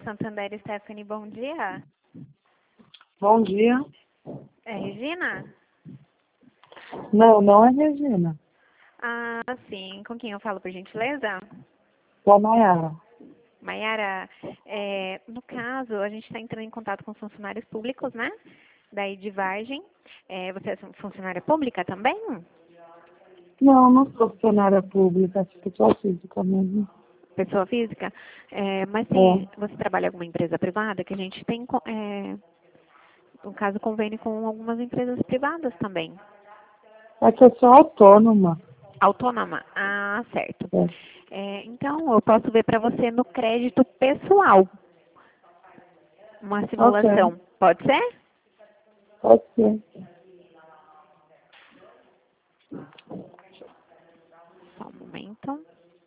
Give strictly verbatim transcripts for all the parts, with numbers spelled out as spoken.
Santander, Stephanie, bom dia. Bom dia. É Regina? Não, não é Regina. Ah, sim. Com quem eu falo, por gentileza? É a Nayara. Maiara, é, no caso, a gente está entrando em contato com os funcionários públicos, né? Daí de Vargem. É, você é funcionária pública também? Não, não sou funcionária pública, sou pessoa física mesmo. Pessoa física? É, mas tem, É. você trabalha em alguma empresa privada? Que a gente tem, co- é, no caso, convênio com algumas empresas privadas também. É que eu sou autônoma. Autônoma? Ah, certo. É. É, então, eu posso ver para você no crédito pessoal uma Ok, simulação. Pode ser? pode ser. Só um momento.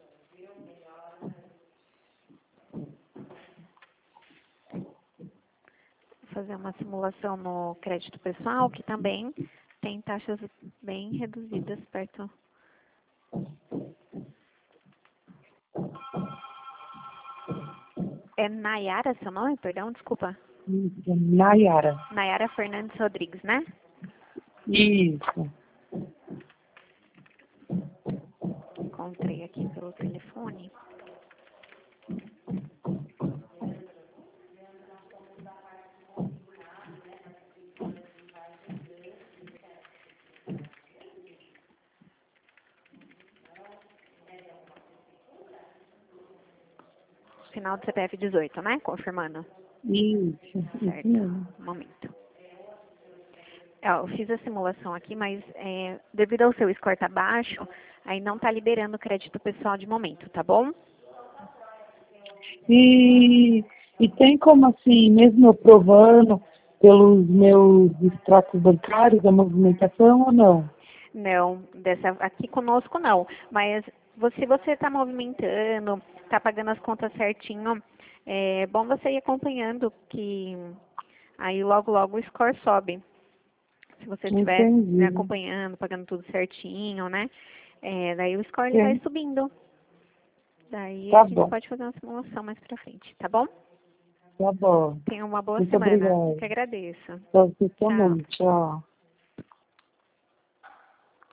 Vou fazer uma simulação no crédito pessoal, que também tem taxas bem reduzidas perto. É Nayara seu nome? Perdão, desculpa. Isso, Nayara. Nayara Fernandes Rodrigues, né? Isso. Encontrei aqui pelo telefone. Final do C P F dezoito, né? Confirmando. Isso, isso Certo. mesmo. Um momento. É, ó, eu fiz a simulação aqui, mas é, devido ao seu score tá baixo, aí não tá liberando o crédito pessoal de momento, tá bom? E, e tem como assim, mesmo eu provando pelos meus extratos bancários, a movimentação ou não? Não, dessa aqui conosco não. Mas você, se você está movimentando, está pagando as contas certinho, é bom você ir acompanhando que aí logo logo o score sobe. Se você estiver, né, Entendi. acompanhando, pagando tudo certinho, né? É, daí o score ele vai Sim, subindo. Daí a tá gente bom, pode fazer uma simulação mais pra frente, tá bom? tá bom. Tenha uma boa Muito semana. Eu obrigada. que agradeço. Pra você Tchau. também. Tchau.